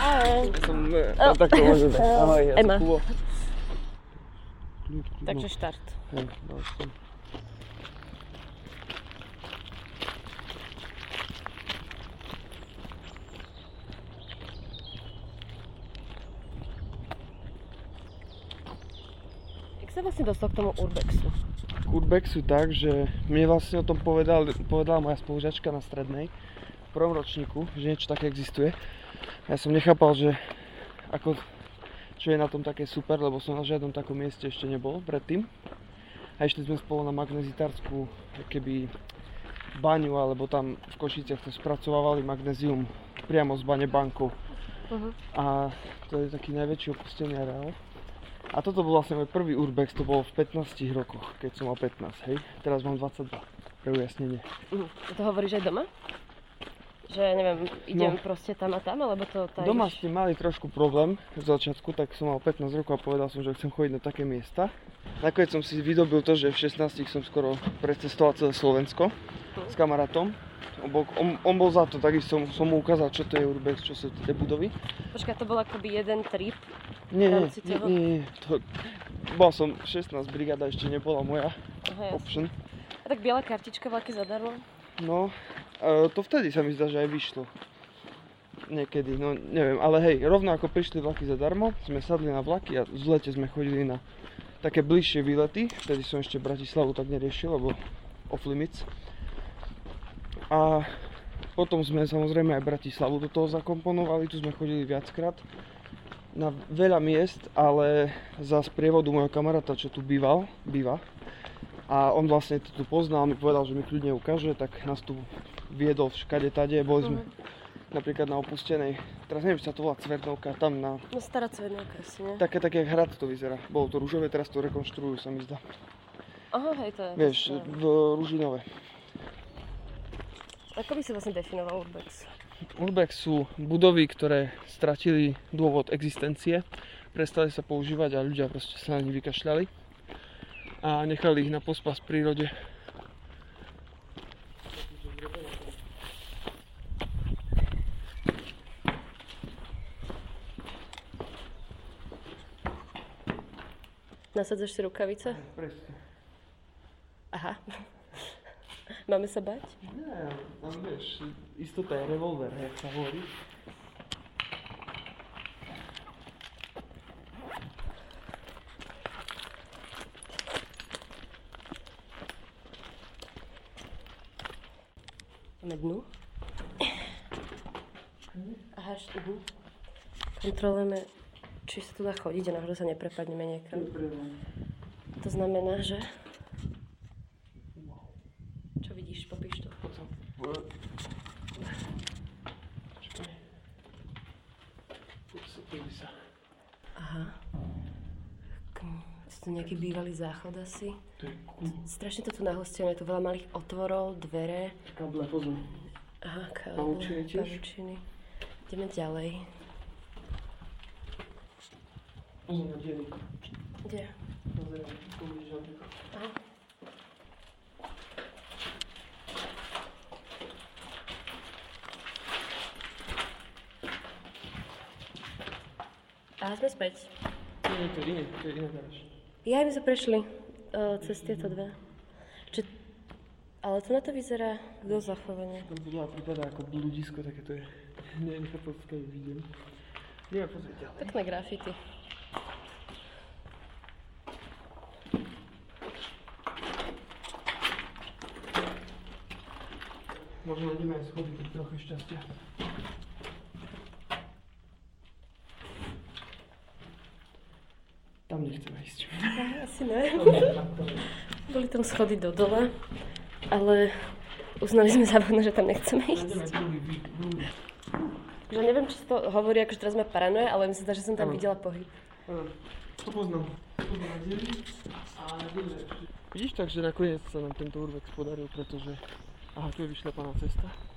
Ahoj. Ja som takto môžem. Ahoj, ja som Kubo. Takže štart. Hej, dal som. Jak sa vlastne dostal k tomu urbexu? K urbexu tak, že mne vlastne o tom povedala moja spolužiačka na strednej v prvom ročníku, že niečo také existuje. Ja som nechápal, že ako, čo je na tom také super, lebo som na žiadnom takom mieste ešte nebol predtým. A išli sme spolu na magnezitárskú keby baňu, alebo tam v Košiciach to spracovávali magnézium priamo z bane bankou. A to je taký najväčší opustený areál. A toto bol vlastne môj prvý urbex, to bolo v 15 rokoch, keď som mal 15, hej. Teraz mám 22, pre ujasnenie. To hovoríš aj doma? Že neviem, idem proste tam a tam, alebo to tajíš? Doma s tým mali trošku problém v začiatku, tak som mal 15 rokov a povedal som, že chcem chodiť na také miesta. Nakoniec som si vydobil to, že v 16 som skoro precestoval celé Slovensko s kamarátom. On bol za to, takisto som mu ukázal, čo to je urbex, čo sú tie budovy. Počkaj, to bol akoby jeden trip? Nie. Bol som 16, brigáda ešte nebola moja option. A tak biela kartička, vlaky zadarmo? No, to vtedy sa mi zdá, že aj vyšlo. Niekedy, no neviem, ale hej, rovno ako prišli vlaky zadarmo, sme sadli na vlaky a v lete sme chodili na také bližšie výlety. Vtedy som ešte Bratislavu tak neriešil, lebo off limits. A potom sme samozrejme aj Bratislavu do toho zakomponovali, tu sme chodili viackrát na veľa miest, ale za sprievodu môjho kamaráta, čo tu býva. A on vlastne to tu poznal, mi povedal, že mi kľudne ukáže, tak nás tu viedol všade tade. Boli sme napríklad na opustenej, teraz neviem, či sa to volá Cvernovka, tam na... No stará Cvernovka asi, nie? Také jak hrad to vyzerá. Bolo to ružové, teraz to rekonštruujú, sa mi zdá. Aha, hej, to je... Vieš, v Ružinove. Ako by si vlastne definoval urbex? Urbex sú budovy, ktoré stratili dôvod existencie, prestali sa používať a ľudia proste sa na nich vykašľali a nechali ich na pospas prírode. Nasadzaš si rukavice? Presne. Aha. Máme sa bať? Nie, tam vieš, istota je revolver, jak sa hovorí. Máme dnu. Aha, kontrolujeme, či sa tu dá chodiť a náhodou sa neprepadneme niekam. To znamená, že... Čo vidíš? Popíš to. Aha. Je to nejaký bývalý záchod asi? Strašne to tu nahostené, je tu veľa malých otvorov, dvere. Kable, pozor. Aha, kable. Pavučiny tiež? Pavučiny. Ideme ďalej. Pozor na diery. Kde? Pozor, tu vidíš napríklad. Aha. A sme späť. Nie, to je iné garáž. Ja, my sme prešli cez tieto dve. Ale to na to vyzerá dosť zachovanie. Tam budova prípada ako bludisko, také to je. Neviem, čo to vidím. Nie, pozri ďalej. Pekné grafity. Možno nájdeme aj schody, keď trochu šťastia. Tam nechceme ísť. Asi ne. Boli tam schody do dola, ale uznali sme závodno, že tam nechceme ísť. Že neviem, či to hovorí, akože teraz sme paranoje, ale myslím, že som tam videla pohyb. To poznám. Vidíš, takže nakoniec sa nám tento urbex podaril, pretože... Aha, tu je vyšľapaná cesta.